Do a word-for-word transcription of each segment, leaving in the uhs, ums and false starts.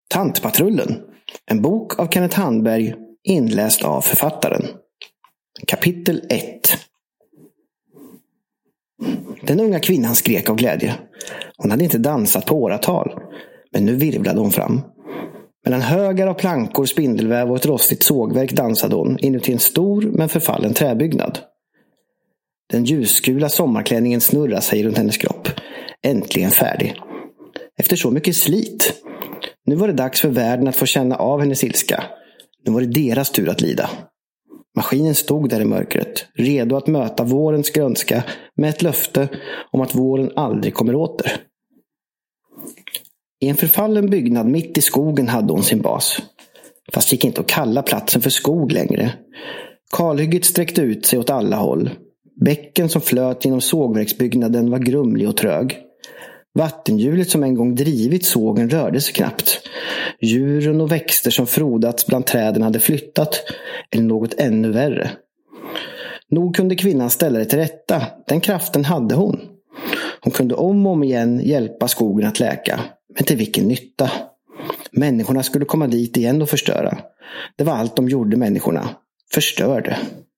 Tantpatrullen, en bok av Kenneth Handberg, inläst av författaren. Kapitel ett. Den unga kvinnan skrek av glädje. Hon hade inte dansat på åratal, men nu virvlade hon fram. Mellan högar av plankor, spindelväv och ett rostigt sågverk dansade hon inuti en stor men förfallen träbyggnad. Den ljusgula sommarklänningen snurrade sig runt hennes kropp. Äntligen färdig. Efter så mycket slit. Nu var det dags för världen att få känna av hennes ilska. Nu var det deras tur att lida. Maskinen stod där i mörkret, redo att möta vårens grönska med ett löfte om att våren aldrig kommer åter. I en förfallen byggnad mitt i skogen hade hon sin bas. Fast gick inte att kalla platsen för skog längre. Kalhygget sträckte ut sig åt alla håll. Bäcken som flöt genom sågverksbyggnaden var grumlig och trög. Vattenhjulet som en gång drivit sågen rörde sig knappt. Djuren och växter som frodats bland träden hade flyttat, eller något ännu värre. Nog kunde kvinnan ställa det till rätta. Den kraften hade hon. Hon kunde om och om igen hjälpa skogen att läka. Men till vilken nytta? Människorna skulle komma dit igen och förstöra. Det var allt de gjorde, människorna. Förstörde.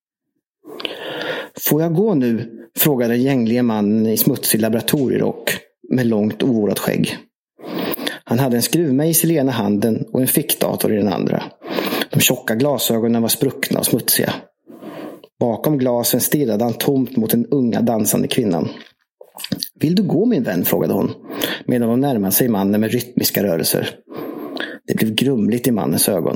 Får jag gå nu? Frågade den gänglige mannen i smutsig laboratorierock med långt ovårdat skägg. Han hade en skruvmejsel i ena handen och en fickdator i den andra. De tjocka glasögonen var spruckna och smutsiga. Bakom glasen stirrade han tomt mot den unga dansande kvinnan. Vill du gå, min vän? Frågade hon, medan hon närmade sig mannen med rytmiska rörelser. Det blev grumligt i mannens ögon.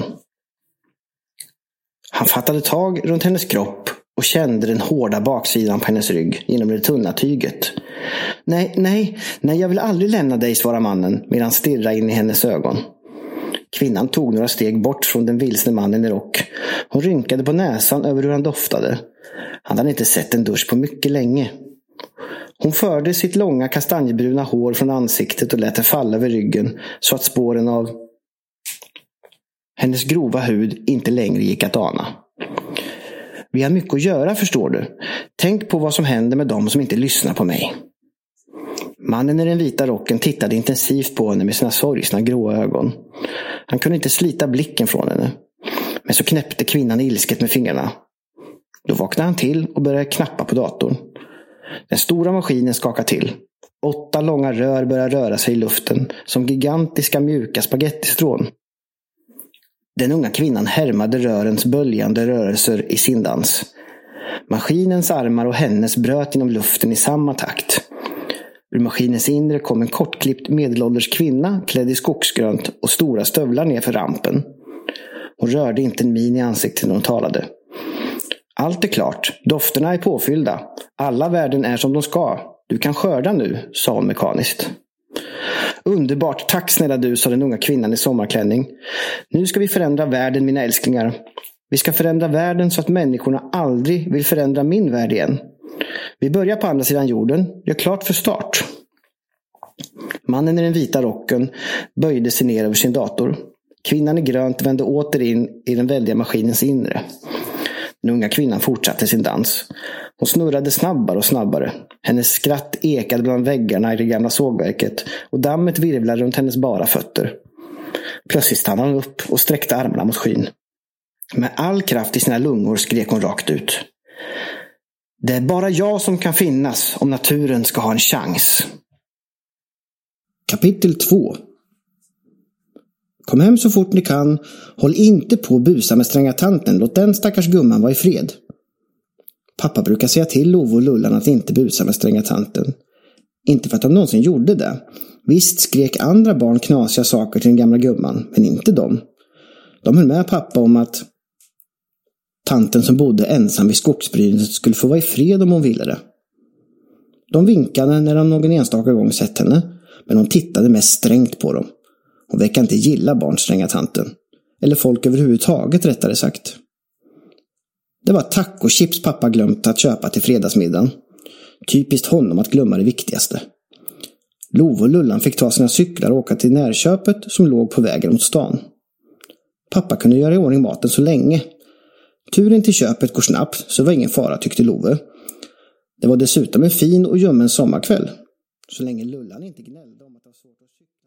Han fattade tag runt hennes kropp och kände den hårda baksidan på hennes rygg genom det tunna tyget. Nej, nej, nej, jag vill aldrig lämna dig, svarade mannen medan han stirrade in i hennes ögon. Kvinnan tog några steg bort från den vilsne mannen i rock. Hon rynkade på näsan över hur han doftade. Han hade inte sett en dusch på mycket länge. Hon förde sitt långa kastanjebruna hår från ansiktet och lät det falla över ryggen så att spåren av hennes grova hud inte längre gick att ana. Vi har mycket att göra, förstår du. Tänk på vad som händer med dem som inte lyssnar på mig. Mannen i den vita rocken tittade intensivt på henne med sina sorgsna gråa ögon. Han kunde inte slita blicken från henne. Men så knäppte kvinnan ilsket med fingrarna. Då vaknade han till och började knappa på datorn. Den stora maskinen skakade till. Åtta långa rör började röra sig i luften som gigantiska mjuka spagettistrån. Den unga kvinnan härmade rörens böljande rörelser i sin dans. Maskinens armar och hennes bröt inom luften i samma takt. Ur maskinens inre kom en kortklippt medelålders kvinna klädd i skogsgrönt och stora stövlar ner för rampen. Hon rörde inte en min i ansiktet när hon talade. Allt är klart, dofterna är påfyllda. Alla värden är som de ska. Du kan skörda nu, sa hon mekaniskt. Underbart, tack snälla du, sa den unga kvinnan i sommarklänning. Nu ska vi förändra världen, mina älsklingar. Vi ska förändra världen så att människorna aldrig vill förändra min värld igen. Vi börjar på andra sidan jorden. Gör klart för start. Mannen i den vita rocken böjde sig ner över sin dator. Kvinnan i grönt vände åter in i den väldiga maskinens inre. Den unga kvinnan fortsatte sin dans. Hon snurrade snabbare och snabbare. Hennes skratt ekade bland väggarna i det gamla sågverket och dammet virvlade runt hennes bara fötter. Plötsligt stannade hon upp och sträckte armarna mot skyn. Med all kraft i sina lungor skrek hon rakt ut. Det är bara jag som kan finnas om naturen ska ha en chans. Kapitel två. Kom hem så fort ni kan. Håll inte på att busa med stränga tanten. Låt den stackars gumman vara i fred. Pappa brukar säga till Love och Lullan att inte busa med stränga tanten. Inte för att de någonsin gjorde det. Visst skrek andra barn knasiga saker till den gamla gumman, men inte de. De höll med pappa om att tanten som bodde ensam vid skogsbrynet skulle få vara i fred om hon ville det. De vinkade när de någon enstaka gång sett henne, men hon tittade mest strängt på dem. Hon verkar inte gilla barns stränga tanten. Eller folk överhuvudtaget, rättare sagt. Det var tacochips pappa glömt att köpa till fredagsmiddagen. Typiskt honom att glömma det viktigaste. Love och Lullan fick ta sina cyklar och åka till närköpet som låg på vägen mot stan. Pappa kunde göra i ordning maten så länge. Turen till köpet går snabbt, så var ingen fara, tyckte Love. Det var dessutom en fin och ljummen sommarkväll. Så länge Lullan inte gnällde om att det var svårt att cykla.